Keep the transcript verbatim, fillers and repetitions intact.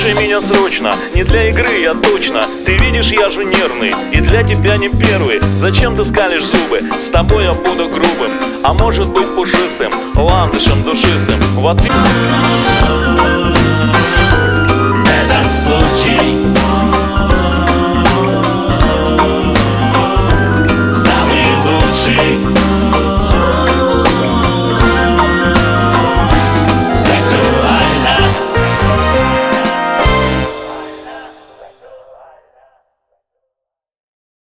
Послушай меня срочно, не для игры я точно. Ты видишь, я же нервный, и для тебя не первый. Зачем ты скалишь зубы? С тобой я буду грубым, а может быть пушистым, ландышем душистым. В ответ... Не танцуй.